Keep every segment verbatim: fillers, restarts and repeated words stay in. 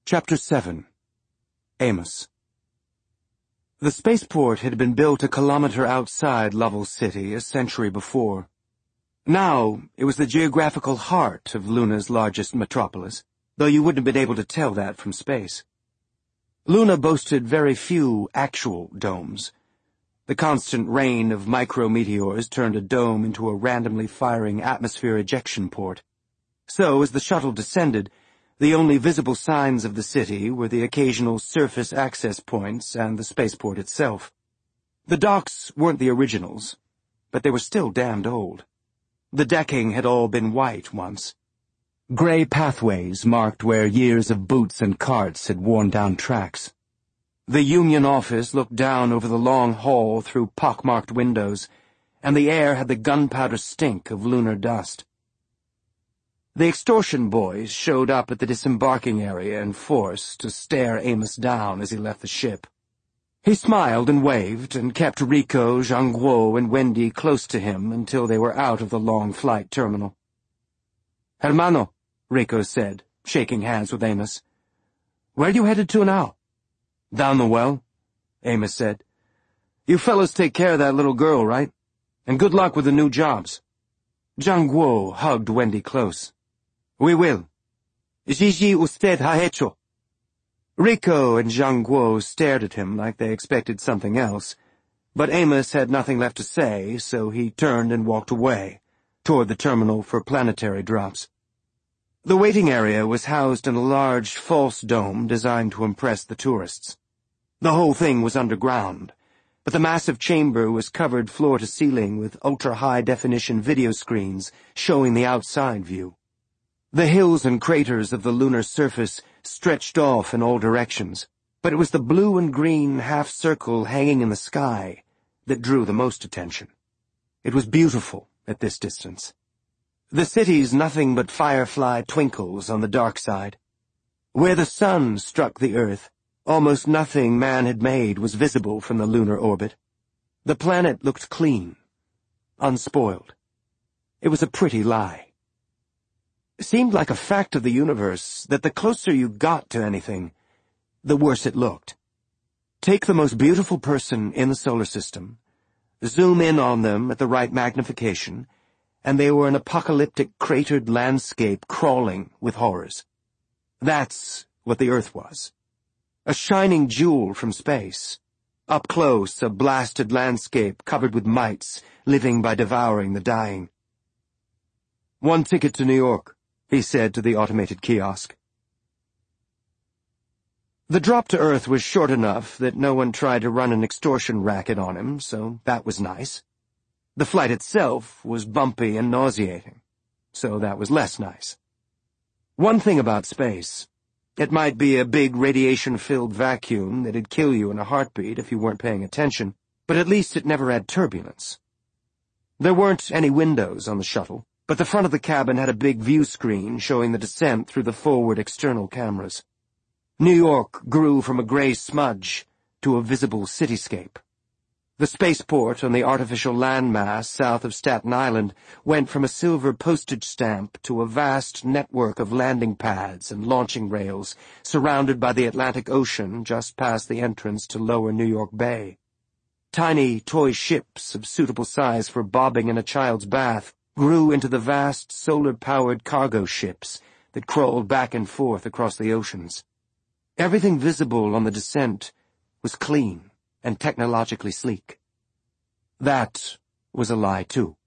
Chapter seven. Amos. The spaceport had been built a kilometer outside Lovell City a century before. Now, it was the geographical heart of Luna's largest metropolis, though you wouldn't have been able to tell that from space. Luna boasted very few actual domes. The constant rain of micrometeors turned a dome into a randomly firing atmosphere ejection port. So, as the shuttle descended, the only visible signs of the city were the occasional surface access points and the spaceport itself. The docks weren't the originals, but they were still damned old. The decking had all been white once. Gray pathways marked where years of boots and carts had worn down tracks. The Union office looked down over the long hall through pockmarked windows, and the air had the gunpowder stink of lunar dust. The extortion boys showed up at the disembarking area in force to stare Amos down as he left the ship. He smiled and waved and kept Rico, Zhang Guo, and Wendy close to him until they were out of the long flight terminal. "Hermano," Rico said, shaking hands with Amos. "Where are you headed to now?" "Down the well," Amos said. "You fellas take care of that little girl, right? And good luck with the new jobs." Zhang Guo hugged Wendy close. "We will. Gigi usted ha hecho." Rico and Zhang Guo stared at him like they expected something else, but Amos had nothing left to say, so he turned and walked away, toward the terminal for planetary drops. The waiting area was housed in a large, false dome designed to impress the tourists. The whole thing was underground, but the massive chamber was covered floor to ceiling with ultra-high-definition video screens showing the outside view. The hills and craters of the lunar surface stretched off in all directions, but it was the blue and green half-circle hanging in the sky that drew the most attention. It was beautiful at this distance. The city's nothing but firefly twinkles on the dark side. Where the sun struck the earth, almost nothing man had made was visible from the lunar orbit. The planet looked clean, unspoiled. It was a pretty lie. It seemed like a fact of the universe that the closer you got to anything, the worse it looked. Take the most beautiful person in the solar system, zoom in on them at the right magnification, and they were an apocalyptic cratered landscape crawling with horrors. That's what the Earth was. A shining jewel from space. Up close, a blasted landscape covered with mites, living by devouring the dying. "One ticket to New York," he said to the automated kiosk. The drop to Earth was short enough that no one tried to run an extortion racket on him, so that was nice. The flight itself was bumpy and nauseating, so that was less nice. One thing about space, it might be a big radiation-filled vacuum that'd kill you in a heartbeat if you weren't paying attention, but at least it never had turbulence. There weren't any windows on the shuttle, but the front of the cabin had a big view screen showing the descent through the forward external cameras. New York grew from a gray smudge to a visible cityscape. The spaceport on the artificial landmass south of Staten Island went from a silver postage stamp to a vast network of landing pads and launching rails surrounded by the Atlantic Ocean just past the entrance to lower New York Bay. Tiny toy ships of suitable size for bobbing in a child's bath grew into the vast solar-powered cargo ships that crawled back and forth across the oceans. Everything visible on the descent was clean and technologically sleek. That was a lie, too.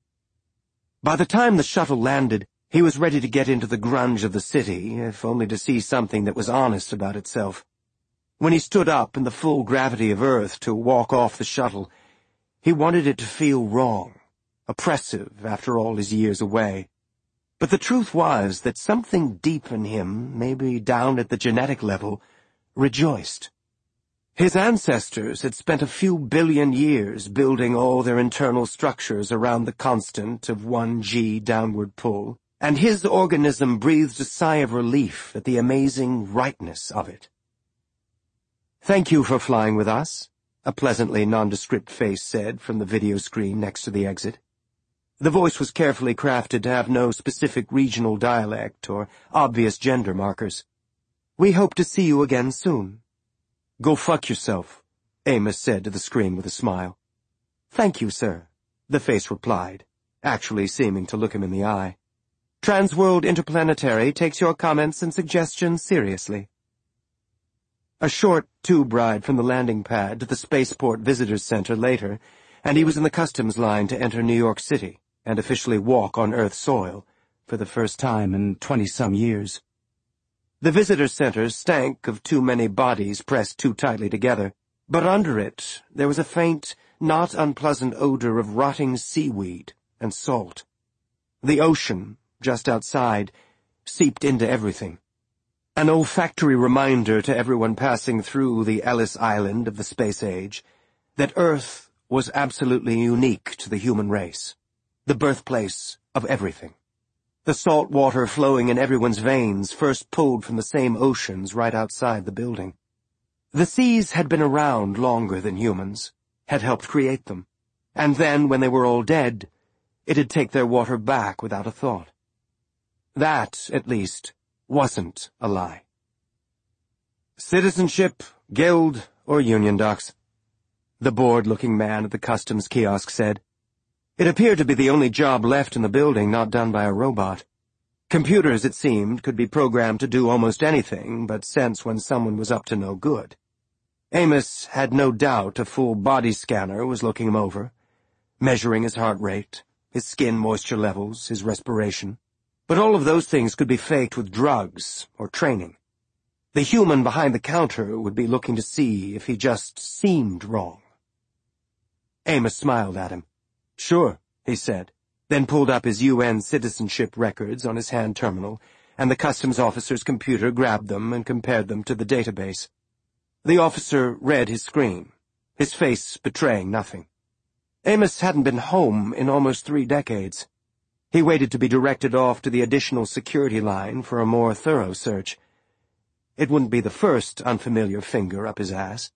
By the time the shuttle landed, he was ready to get into the grunge of the city, if only to see something that was honest about itself. When he stood up in the full gravity of Earth to walk off the shuttle, he wanted it to feel wrong. Oppressive after all his years away. But the truth was that something deep in him, maybe down at the genetic level, rejoiced. His ancestors had spent a few billion years building all their internal structures around the constant of one G downward pull, and his organism breathed a sigh of relief at the amazing rightness of it. "Thank you for flying with us," a pleasantly nondescript face said from the video screen next to the exit. The voice was carefully crafted to have no specific regional dialect or obvious gender markers. We hope to see you again soon. Go fuck yourself, Amos said to the screen with a smile. Thank you, sir, the face replied, actually seeming to look him in the eye. Transworld Interplanetary takes your comments and suggestions seriously. A short tube ride from the landing pad to the Spaceport Visitors Center later, and he was in the customs line to enter New York City and officially walk on Earth soil for the first time in twenty-some years. The Visitors Center stank of too many bodies pressed too tightly together, but under it there was a faint, not unpleasant odor of rotting seaweed and salt. The ocean, just outside, seeped into everything. An olfactory reminder to everyone passing through the Ellis Island of the space age that Earth was absolutely unique to the human race, the birthplace of everything. The salt water flowing in everyone's veins first pulled from the same oceans right outside the building. The seas had been around longer than humans, had helped create them, and then, when they were all dead, it'd take their water back without a thought. That, at least, wasn't a lie. Citizenship, guild, or union docs, the bored-looking man at the customs kiosk said. It appeared to be the only job left in the building not done by a robot. Computers, it seemed, could be programmed to do almost anything but sense when someone was up to no good. Amos had no doubt a full body scanner was looking him over, measuring his heart rate, his skin moisture levels, his respiration. But all of those things could be faked with drugs or training. The human behind the counter would be looking to see if he just seemed wrong. Amos smiled at him. Sure, he said, then pulled up his U N citizenship records on his hand terminal, and the customs officer's computer grabbed them and compared them to the database. The officer read his screen, his face betraying nothing. Amos hadn't been home in almost three decades. He waited to be directed off to the additional security line for a more thorough search. It wouldn't be the first unfamiliar finger up his ass.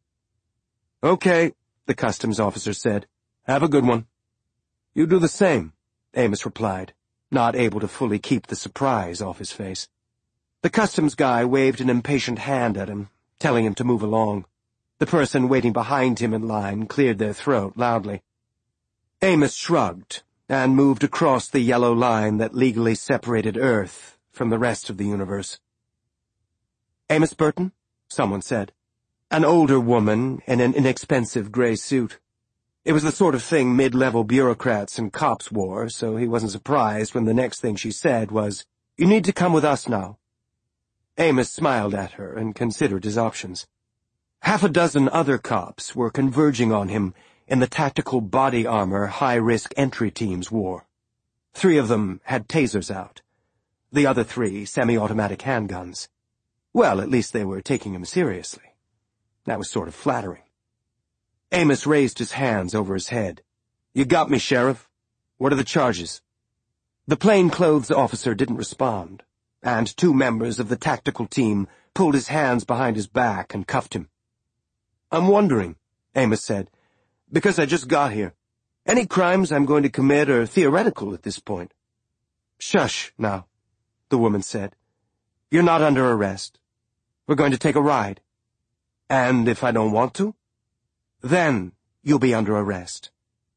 Okay, the customs officer said. Have a good one. You do the same, Amos replied, not able to fully keep the surprise off his face. The customs guy waved an impatient hand at him, telling him to move along. The person waiting behind him in line cleared their throat loudly. Amos shrugged and moved across the yellow line that legally separated Earth from the rest of the universe. Amos Burton? Someone said. An older woman in an inexpensive gray suit. It was the sort of thing mid-level bureaucrats and cops wore, so he wasn't surprised when the next thing she said was, "You need to come with us now." Amos smiled at her and considered his options. Half a dozen other cops were converging on him in the tactical body armor high-risk entry teams wore. Three of them had tasers out. The other three semi-automatic handguns. Well, at least they were taking him seriously. That was sort of flattering. Amos raised his hands over his head. You got me, Sheriff. What are the charges? The plainclothes officer didn't respond, and two members of the tactical team pulled his hands behind his back and cuffed him. I'm wondering, Amos said, because I just got here. Any crimes I'm going to commit are theoretical at this point. Shush, now, the woman said. You're not under arrest. We're going to take a ride. And if I don't want to? Then you'll be under arrest.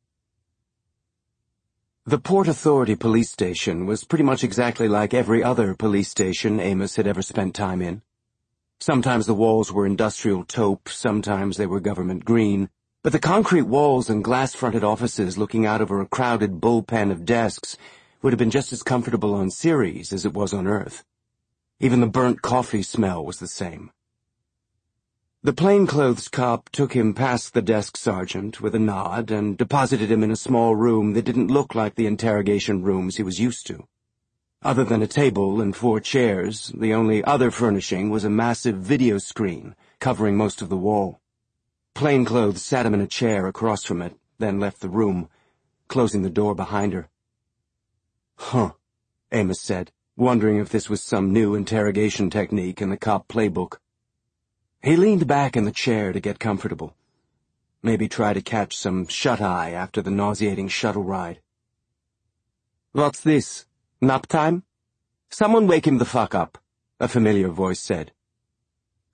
The Port Authority police station was pretty much exactly like every other police station Amos had ever spent time in. Sometimes the walls were industrial taupe, sometimes they were government green, but the concrete walls and glass-fronted offices looking out over a crowded bullpen of desks would have been just as comfortable on Ceres as it was on Earth. Even the burnt coffee smell was the same. The plainclothes cop took him past the desk sergeant with a nod and deposited him in a small room that didn't look like the interrogation rooms he was used to. Other than a table and four chairs, the only other furnishing was a massive video screen covering most of the wall. Plainclothes sat him in a chair across from it, then left the room, closing the door behind her. Huh, Amos said, wondering if this was some new interrogation technique in the cop playbook. He leaned back in the chair to get comfortable. Maybe try to catch some shut-eye after the nauseating shuttle ride. What's this? Nap time? Someone wake him the fuck up, a familiar voice said,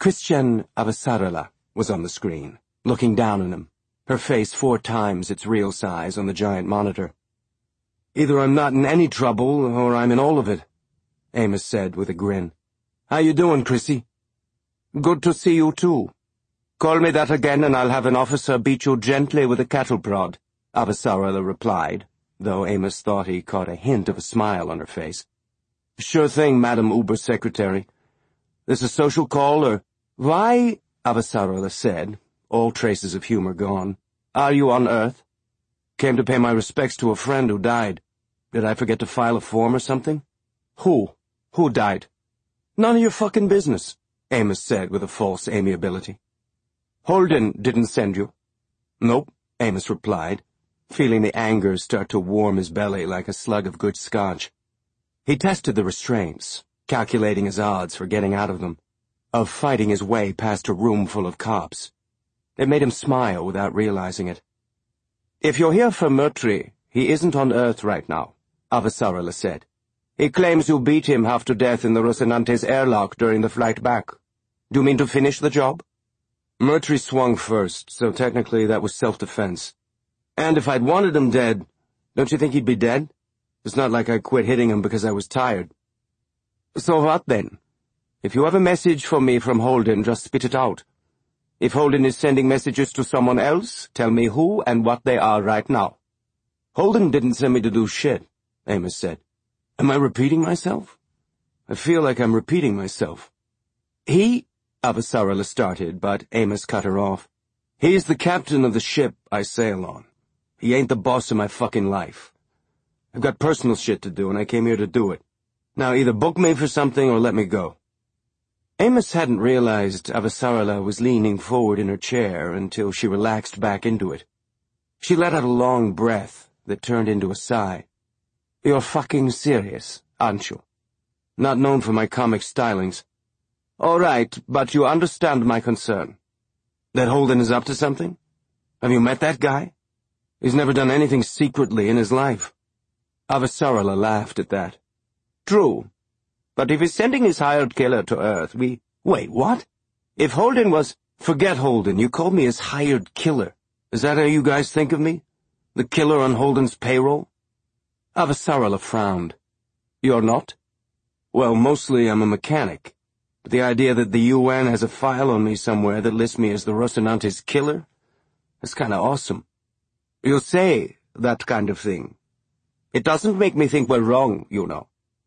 Christian Avasarala was on the screen, looking down on him, her face four times its real size on the giant monitor. "Either I'm not in any trouble, or I'm in all of it," Amos said with a grin. "How you doing, Chrissy?" "Good to see you, too. Call me that again and I'll have an officer beat you gently with a cattle prod," Avasarala replied, though Amos thought he caught a hint of a smile on her face. "Sure thing, Madam Uber Secretary. This a social call, or—" "Why," Avasarala said, all traces of humor gone, "are you on Earth?" "Came to pay my respects to a friend who died. Did I forget to file a form or something?" "Who? Who died?" "None of your fucking business," Amos said with a false amiability. "Holden didn't send you?" "Nope," Amos replied, feeling the anger start to warm his belly like a slug of good scotch. He tested the restraints, calculating his odds for getting out of them, of fighting his way past a room full of cops. It made him smile without realizing it. "If you're here for Murtry, he isn't on Earth right now," Avasarala said. "He claims you beat him half to death in the Rocinante's airlock during the flight back. Do you mean to finish the job?" "Murtry swung first, so technically that was self-defense. And if I'd wanted him dead, don't you think he'd be dead? It's not like I quit hitting him because I was tired." "So what then? If you have a message for me from Holden, just spit it out. If Holden is sending messages to someone else, tell me who and what they are right now." "Holden didn't send me to do shit," Amos said. "Am I repeating myself? I feel like I'm repeating myself." "He—" Avasarala started, but Amos cut her off. "He's the captain of the ship I sail on. He ain't the boss of my fucking life. I've got personal shit to do, and I came here to do it. Now either book me for something or let me go." Amos hadn't realized Avasarala was leaning forward in her chair until she relaxed back into it. She let out a long breath that turned into a sigh. "You're fucking serious, aren't you? Not known for my comic stylings. All right, but you understand my concern. That Holden is up to something? Have you met that guy? He's never done anything secretly in his life." Avasarala laughed at that. "True. But if he's sending his hired killer to Earth, we— Wait, what? If Holden was— Forget Holden, you called me his hired killer. Is that how you guys think of me? The killer on Holden's payroll?" Avasarala frowned. "You're not?" "Well, mostly I'm a mechanic. But the idea that the U N has a file on me somewhere that lists me as the Rocinante's killer? That's kinda awesome. You say that kind of thing. It doesn't make me think we're wrong, you know."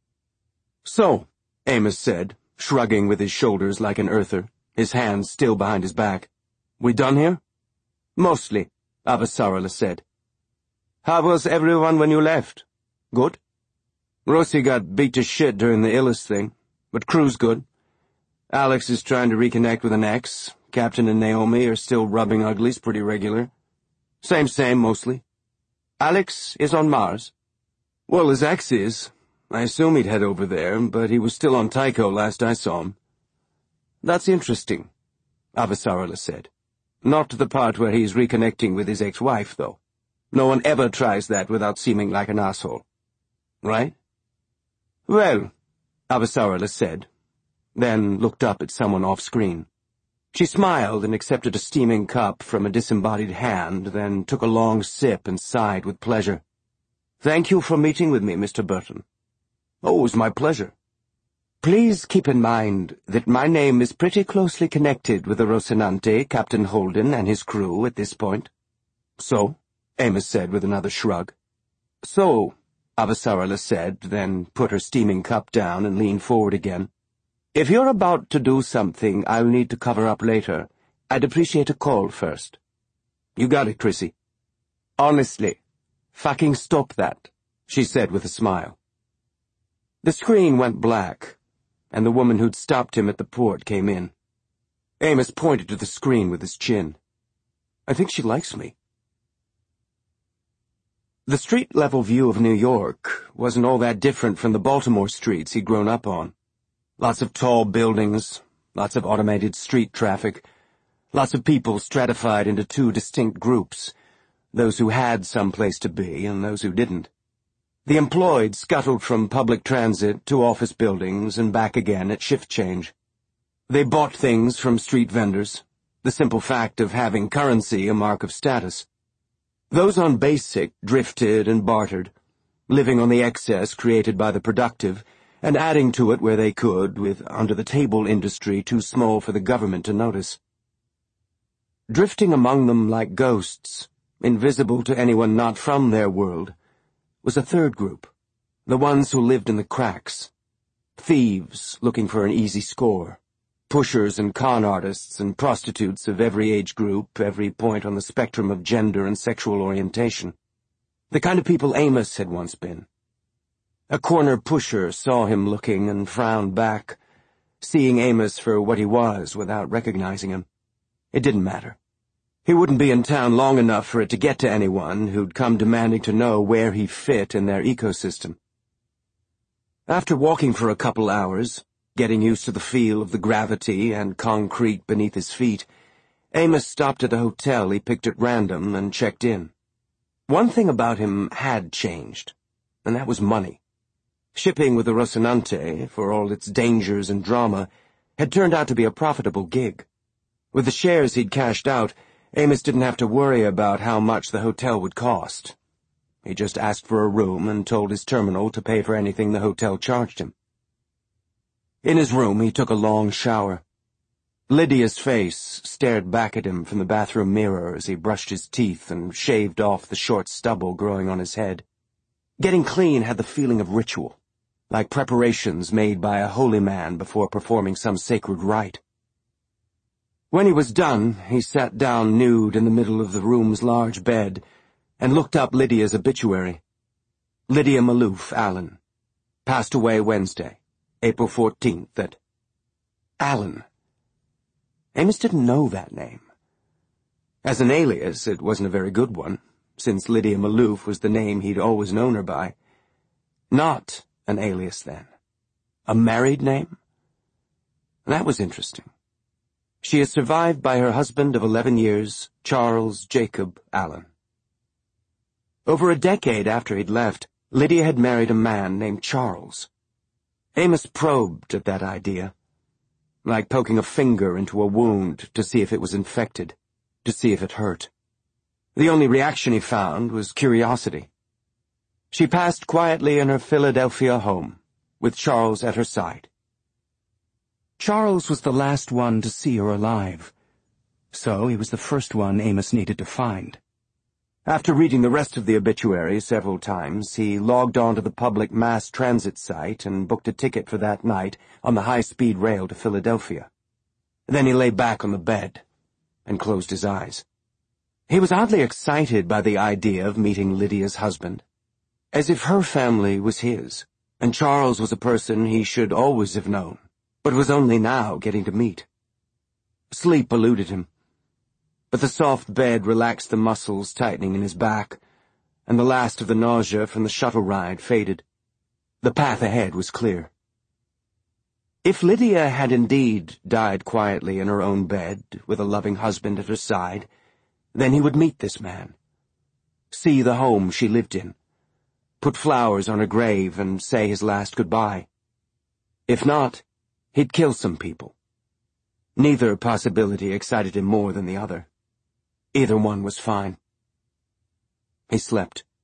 "So," Amos said, shrugging with his shoulders like an earther, his hands still behind his back. "We done here?" "Mostly," Avasarala said. "How was everyone when you left? Good?" "Rossi got beat to shit during the Illis thing, but crew's good. Alex is trying to reconnect with an ex. Captain and Naomi are still rubbing uglies pretty regular. Same same, mostly. Alex is on Mars?" "Well, his ex is. I assume he'd head over there, but he was still on Tycho last I saw him." "That's interesting," Avasarala said. "Not the part where he's reconnecting with his ex-wife, though. No one ever tries that without seeming like an asshole. Right?" "Well," Avasarala said, then looked up at someone off-screen. She smiled and accepted a steaming cup from a disembodied hand, then took a long sip and sighed with pleasure. "Thank you for meeting with me, Mister Burton." "Oh, it was my pleasure." "Please keep in mind that my name is pretty closely connected with the Rocinante, Captain Holden, and his crew at this point." "So?" Amos said with another shrug. "So," Avasarala said, then put her steaming cup down and leaned forward again. "If you're about to do something I'll need to cover up later, I'd appreciate a call first." "You got it, Chrissy." "Honestly, fucking stop that," she said with a smile. The screen went black, and the woman who'd stopped him at the port came in. Amos pointed to the screen with his chin. "I think she likes me." The street-level view of New York wasn't all that different from the Baltimore streets he'd grown up on. Lots of tall buildings, lots of automated street traffic, lots of people stratified into two distinct groups, those who had some place to be and those who didn't. The employed scuttled from public transit to office buildings and back again at shift change. They bought things from street vendors, the simple fact of having currency a mark of status. Those on basic drifted and bartered, living on the excess created by the productive, and adding to it where they could, with under-the-table industry too small for the government to notice. Drifting among them like ghosts, invisible to anyone not from their world, was a third group, the ones who lived in the cracks. Thieves looking for an easy score, pushers and con artists and prostitutes of every age group, every point on the spectrum of gender and sexual orientation. The kind of people Amos had once been. A corner pusher saw him looking and frowned back, seeing Amos for what he was without recognizing him. It didn't matter. He wouldn't be in town long enough for it to get to anyone who'd come demanding to know where he fit in their ecosystem. After walking for a couple hours, getting used to the feel of the gravity and concrete beneath his feet, Amos stopped at a hotel he picked at random and checked in. One thing about him had changed, and that was money. Shipping with the Rocinante, for all its dangers and drama, had turned out to be a profitable gig. With the shares he'd cashed out, Amos didn't have to worry about how much the hotel would cost. He just asked for a room and told his terminal to pay for anything the hotel charged him. In his room, he took a long shower. Lydia's face stared back at him from the bathroom mirror as he brushed his teeth and shaved off the short stubble growing on his head. Getting clean had the feeling of ritual, like preparations made by a holy man before performing some sacred rite. When he was done, he sat down nude in the middle of the room's large bed and looked up Lydia's obituary. Lydia Maloof Allen. Passed away Wednesday, April fourteenth, at... Allen. Amos didn't know that name. As an alias, it wasn't a very good one, since Lydia Maloof was the name he'd always known her by. Not an alias, then. A married name? That was interesting. She is survived by her husband of eleven years, Charles Jacob Allen. Over a decade after he'd left, Lydia had married a man named Charles. Amos probed at that idea, like poking a finger into a wound to see if it was infected, to see if it hurt. The only reaction he found was curiosity. She passed quietly in her Philadelphia home, with Charles at her side. Charles was the last one to see her alive, so he was the first one Amos needed to find. After reading the rest of the obituary several times, he logged on to the public mass transit site and booked a ticket for that night on the high-speed rail to Philadelphia. Then he lay back on the bed and closed his eyes. He was oddly excited by the idea of meeting Lydia's husband, as if her family was his, and Charles was a person he should always have known, but was only now getting to meet. Sleep eluded him, but the soft bed relaxed the muscles tightening in his back, and the last of the nausea from the shuttle ride faded. The path ahead was clear. If Lydia had indeed died quietly in her own bed, with a loving husband at her side, then he would meet this man, see the home she lived in, put flowers on her grave and say his last goodbye. If not, he'd kill some people. Neither possibility excited him more than the other. Either one was fine. He slept.